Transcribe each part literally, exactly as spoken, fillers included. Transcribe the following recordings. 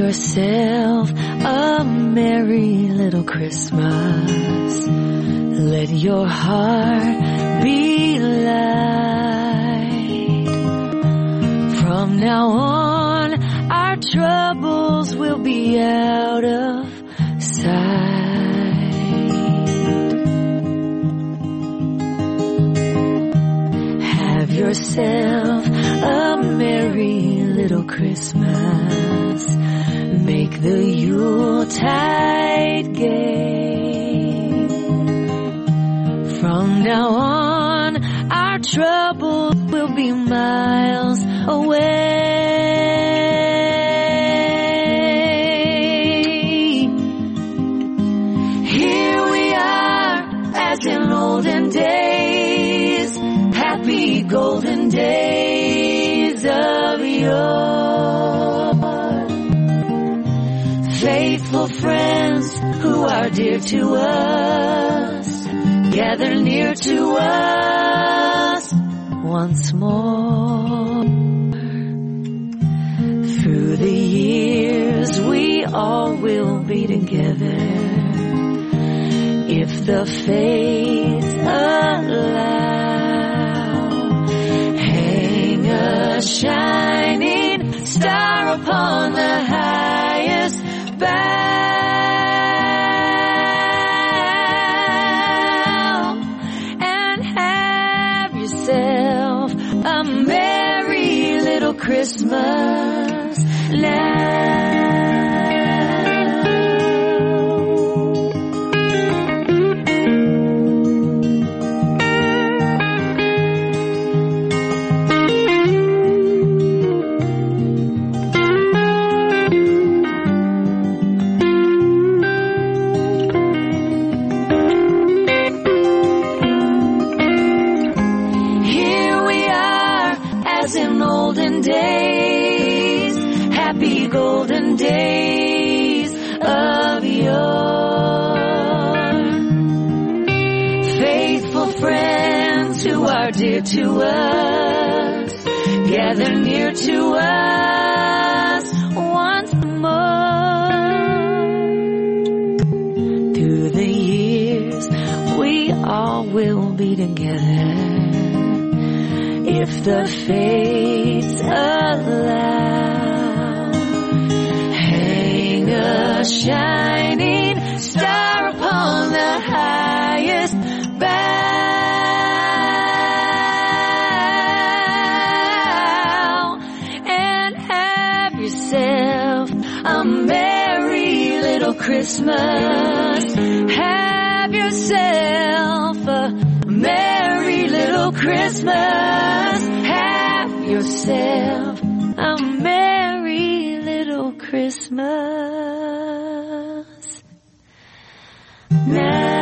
yourself a merry little Christmas. Let your heart be light. From now on, our troubles will be out of sight. Have yourself a merry little Christmas. Make the Yuletide gay. From now on, our troubles will be miles away. Here we are, as in olden days, happy golden days of yore. Faithful friends who are dear to us, gather near to us once more. Through the years we all will be together, if the fates allow. Hang a shining star upon the highest bough, and have yourself a merry little Christmas now. Days, happy golden days of yore. Faithful friends who are dear to us, gather near to us once more. Through the years we all will be together, if the fates allow. Hang a shining star upon the highest bough, and have yourself a merry little Christmas. Have yourself a merry little Christmas. Have yourself a merry little Christmas now.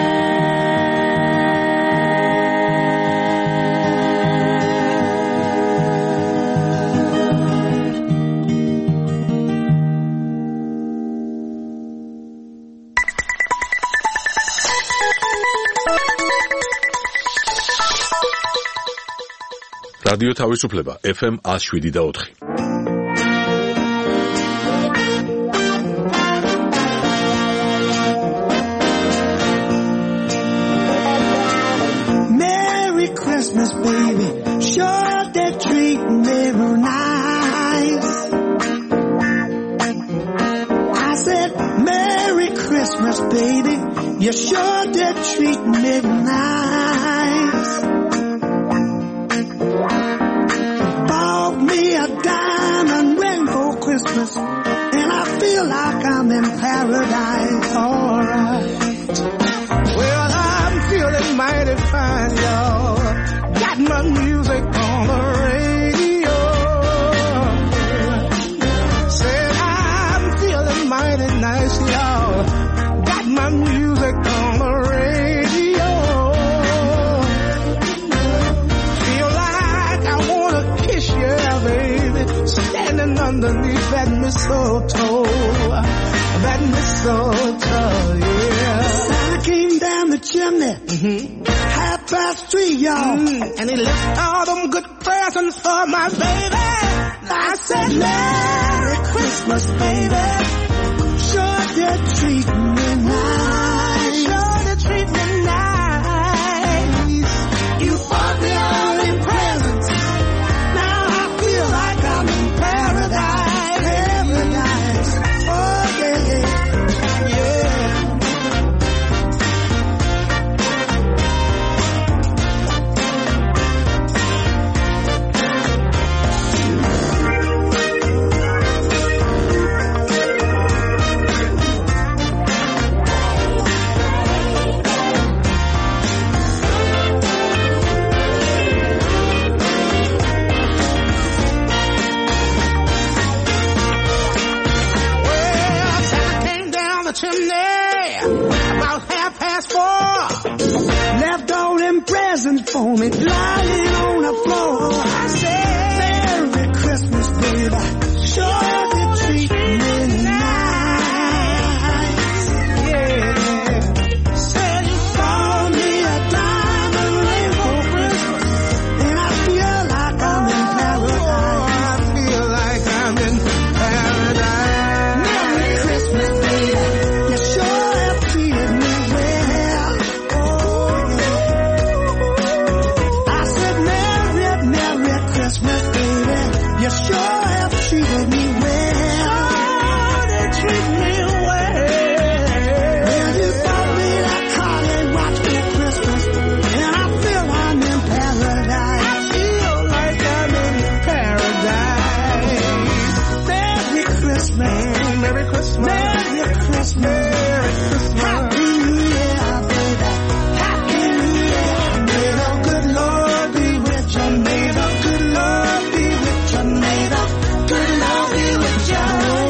რადიო თავისუფლება ეფ ემ one oh seven და four. Merry Christmas, baby. Sure they're treating me real nice. I said, Merry Christmas, baby. You sure they're treating me real nice. Me a diamond ring for Christmas, and I feel like I'm in paradise. Alright. Well, I'm feeling mighty fine, y'all. Got my music on the radio. Said I'm feeling mighty nice, y'all. Got my music on the radio. Feel like I wanna kiss you, baby, standing underneath that mistletoe, that mistletoe, yeah. Santa came down the chimney, mm-hmm. half past three, y'all, mm, and he left all them good presents for my baby. I said, Merry Christmas, baby. Sure did treat me nice. Sure did treat me nice. You bought me all in presents. Now I feel like I'm in paradise. Paradise. Oh, yeah, yeah. For me, lying on the floor. I said, Merry Christmas, baby. Sure did treat me nice. Yeah. Said you bought me a diamond ring for Christmas, and I feel like I'm in paradise. I feel like I'm in paradise. Merry Christmas, baby. You sure have treated me well. Oh, yeah. Christmas, baby, you sure have treated me well. Oh, they treat me well. Well, you bought me that car and watched me Christmas, and I feel I'm in paradise. I feel like I'm in paradise. Merry Christmas, Merry Christmas, Merry Christmas, Merry Christmas, Happy New Year, baby, Happy New Year. May the good Lord be with you, may the good Lord be with you, may the good Lord be with you.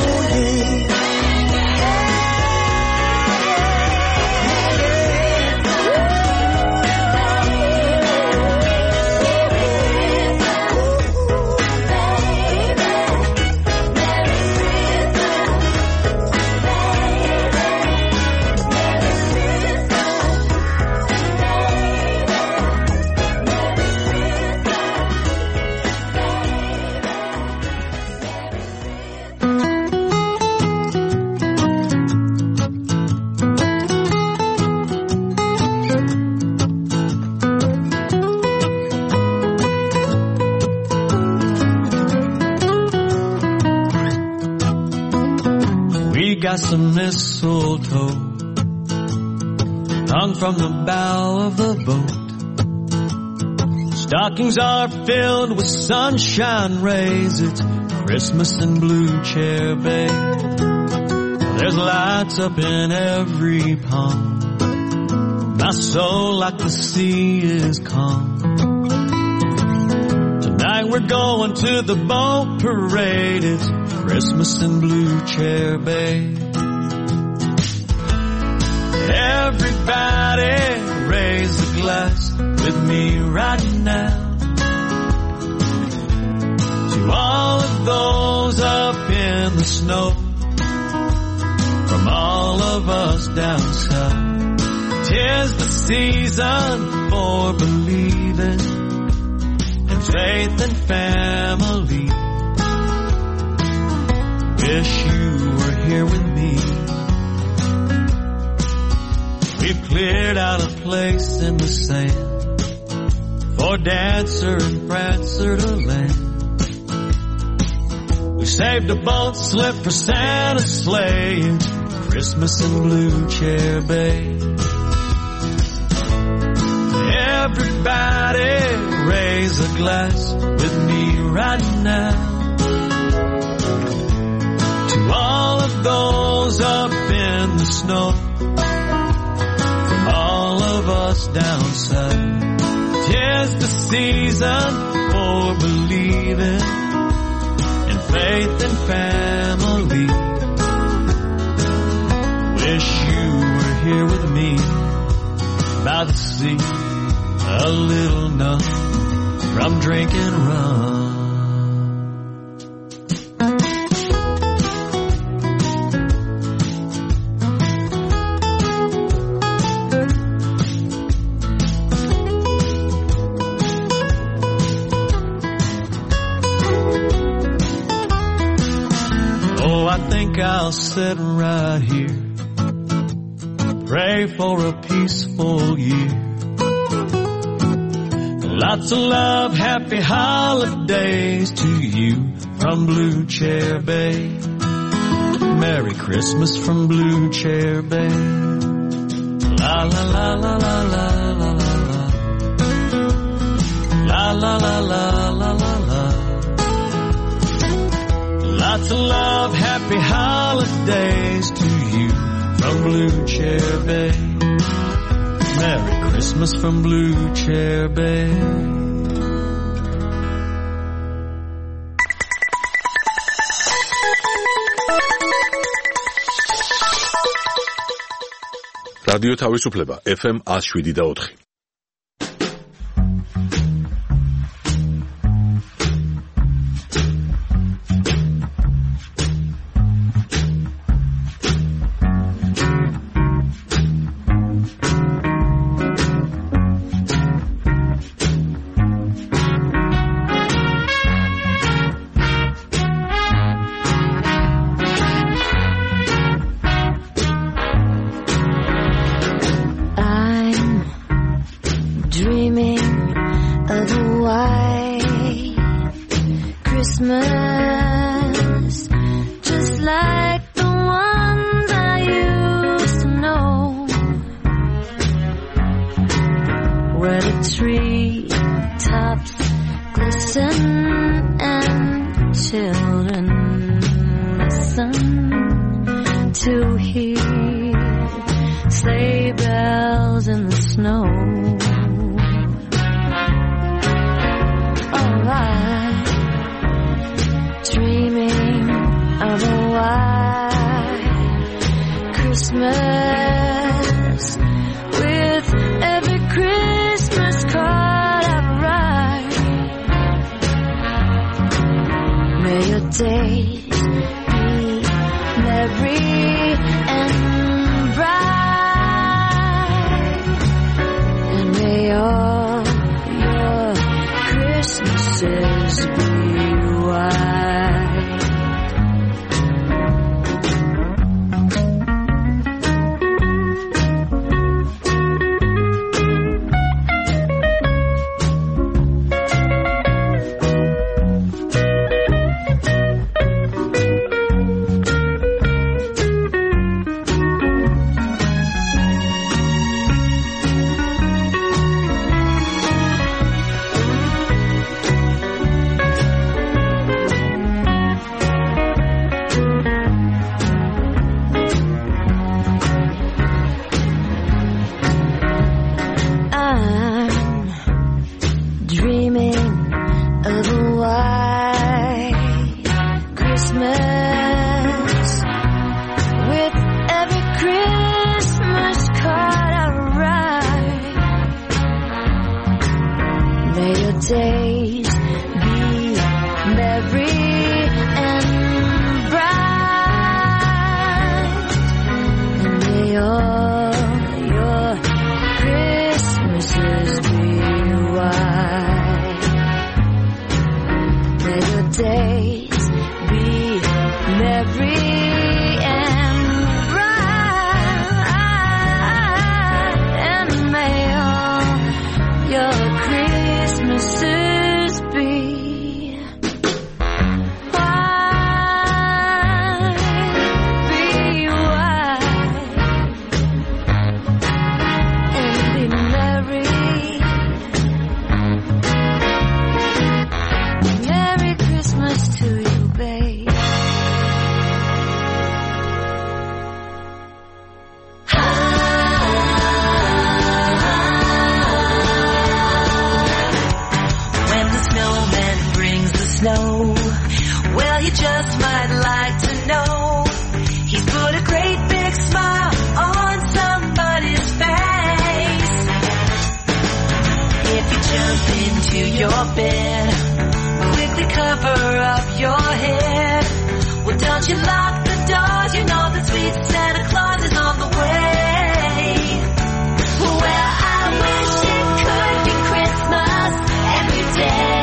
Got some mistletoe hung from the bow of the boat. Stockings are filled with sunshine rays. It's Christmas in Blue Chair Bay. There's lights up in every palm. My soul like the sea is calm. Tonight we're going to the boat parade. It's Christmas in Blue Chair Bay. Everybody raise a glass with me right now to all of those up in the snow, from all of us down south. 'Tis the season for believing in faith and family. Wish you were here with me. We've cleared out a place in the sand for Dancer and Prancer to land. We saved a boat slip for Santa's sleigh. It's Christmas in Blue Chair Bay. Everybody raise a glass with me right now to all of those up in the snow, from all of us down south. 'Tis the season for believing in faith and family. Wish you were here with me by the sea, a little numb from drinking rum. I'll sit right here, pray for a peaceful year. Lots of love, happy holidays to you from Blue Chair Bay. Merry Christmas from Blue Chair Bay. La la la la la la la la la la la la la la la. Lots of love, happy holidays to you from Blue Chair Bay. Merry Christmas from Blue Chair Bay. რადიო თავისუფლება ეფ ემ one oh seven და four.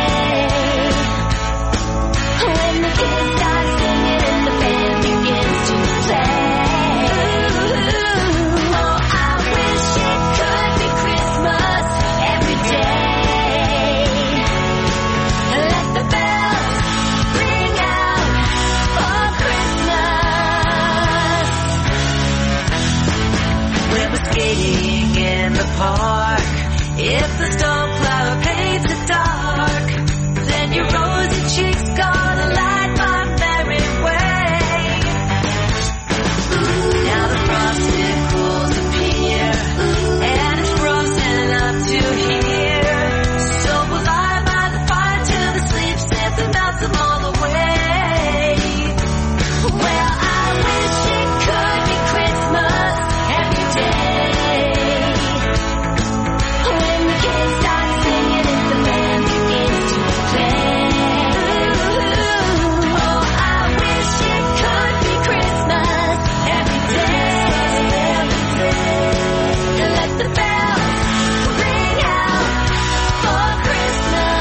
When the kids start singing and the band begins to the storm cloud paints it dark. Then your rosy cheeks gonna light my merry way. Now the frosted pools appear, and it's frozen up to here. So will I by the fire till the sleep sent the melts them all away. Well, I wish it could be Christmas every day. When the kids start singing and the band begins to play. Oh, I wish it could be Christmas every day. And let the bells ring out for Christmas.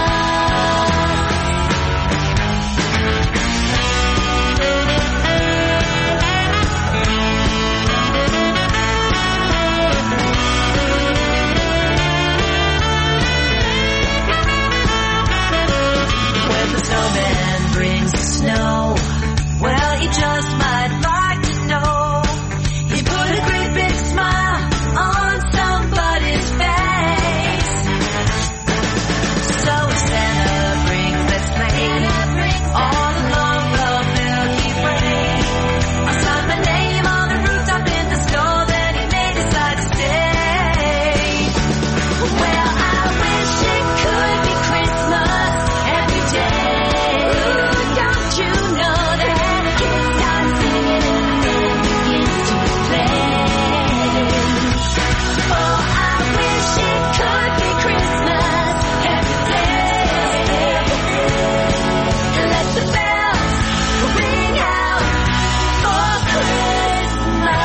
When the snowman brings the snow, well, he just might like to know he put a great big smile on somebody's face. So if Santa brings this plane all along the Milky Way, I'll sign my name on the rooftop in the snow, then he may decide to stay. Well, I wish it could be Christmas every day. Don't you know that the kids start singing and the band begins to play? Oh, I wish it could be Christmas every day. And let the bells ring out for Christmas.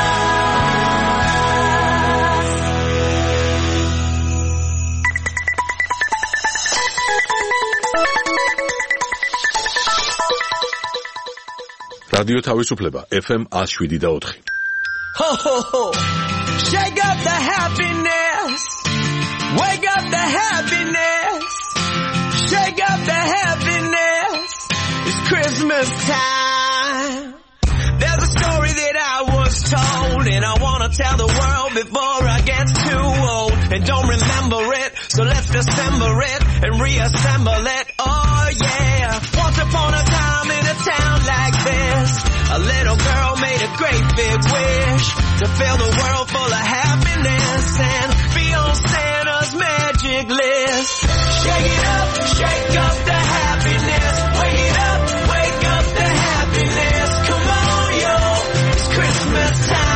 რადიო თავისუფლება ეფ ემ one oh seven და four. Ho, ho, ho. Shake up the happiness. Wake up the happiness. Shake up the happiness. It's Christmas time. There's a story that I was told, and I want to tell the world before I get too old. And don't remember it, so let's dissemble it and reassemble it. Oh yeah. Once upon a time in a town like this, a little girl made a great big wish to fill the world full of happiness and be on Santa's magic list. Shake it up, shake up the happiness. Wake it up, wake up the happiness. Come on, yo, it's Christmas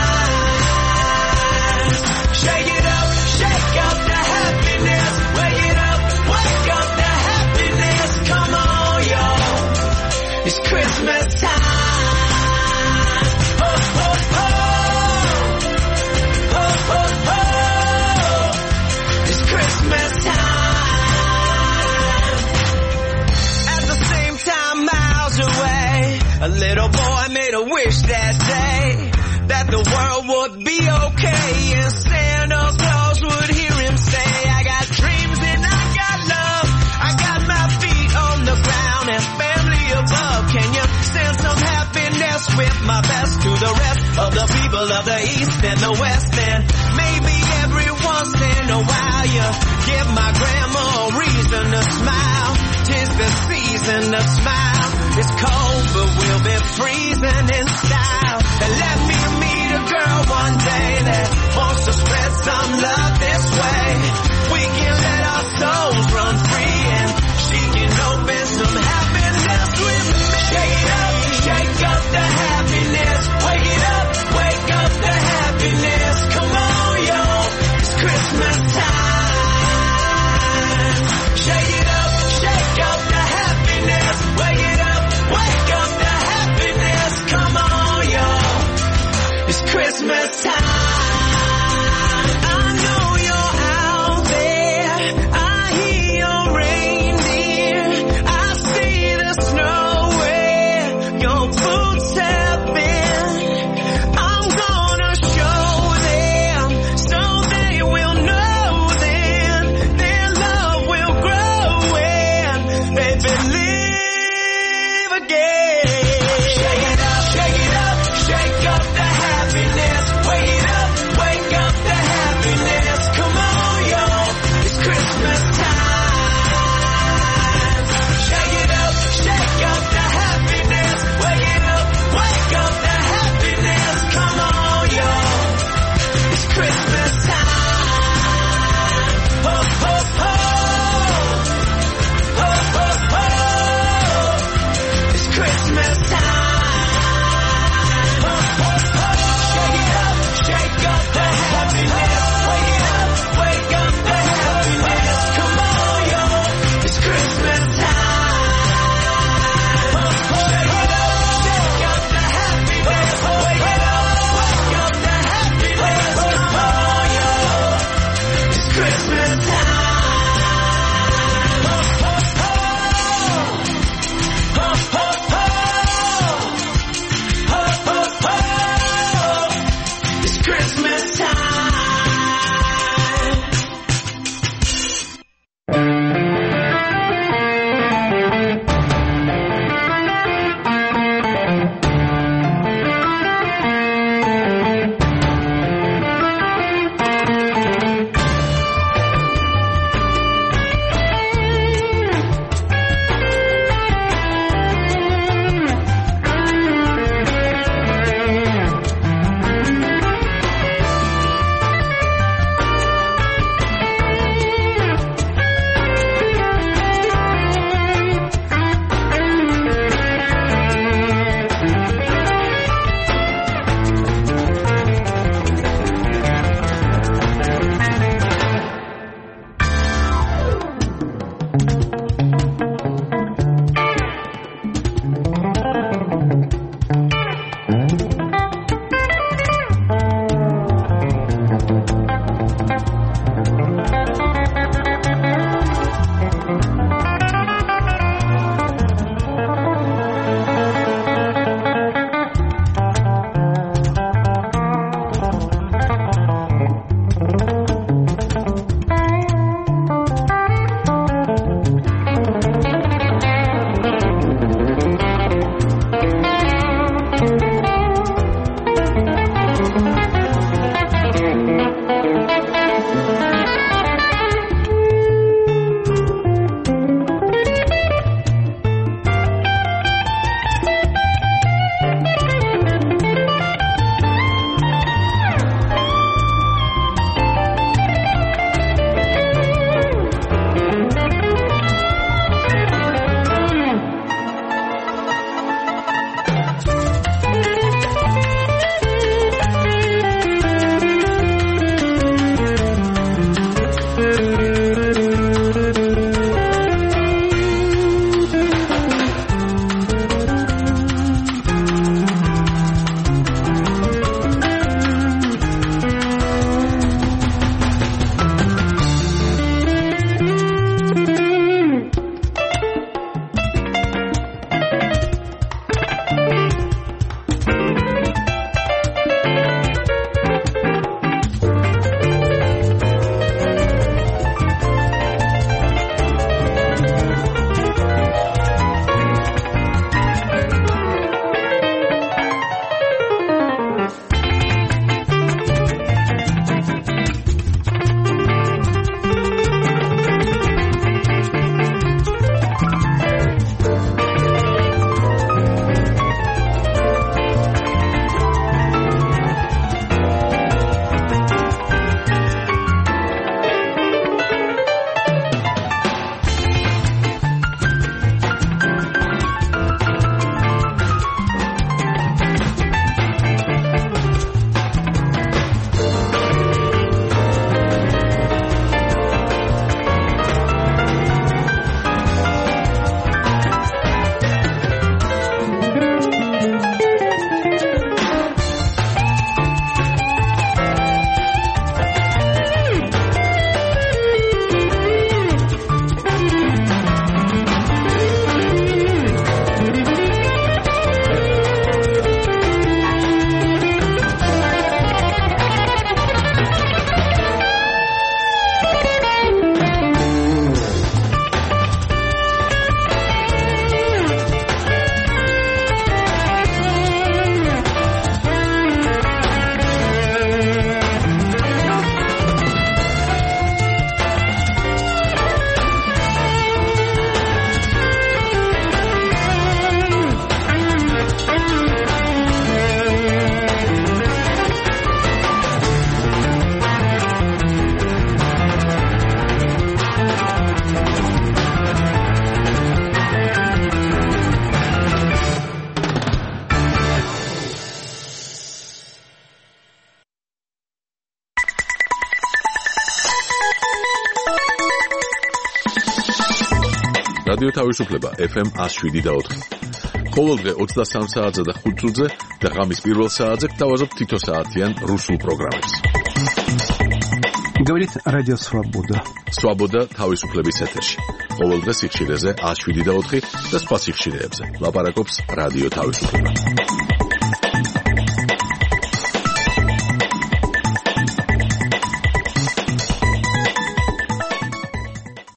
time. Shake it up, shake up the happiness. Wake it up, wake up the happiness. Come on, yo, it's Christmas time. Oh, oh, oh. Oh, oh, oh. It's Christmas time. At the same time, miles away, a little boy made a wish that day that the world would be okay, and Santa Claus would hear him say, I got dreams and I got love, I got my feet on the ground and family above. Can you send some happiness with my best to the rest of the people of the East and the West? And maybe every once in a while you give my grandma a reason to smile. 'Tis the season to smile. It's cold, but we'll be freezing in style. And let me meet a girl one day that wants to spread some love this way. We can let our souls run free, and she can open some happiness with me. Shake it up, shake up the happiness. Wake it up, wake up the happiness. Come on, yo, it's Christmas time. Shake it up, shake up the happiness. Wake it up, wake up the happiness. Come on, yo, it's Christmas time. I know you რადიო თავისუფლება ეფ ემ one oh seven და four. ყოველდღე twenty-three საათზე და five წუთზე და ღამის პირველ საათზე გთავაზობთ თითო საათიან რუსულ პროგრამებს. Говорит Радио Свобода. Свобода თავისუფლების ეთერში. ყოველდღე სიხშირეზე one oh seven და four და სხვა სიხშირეებზე. ლაპარაკობს რადიო თავისუფლება.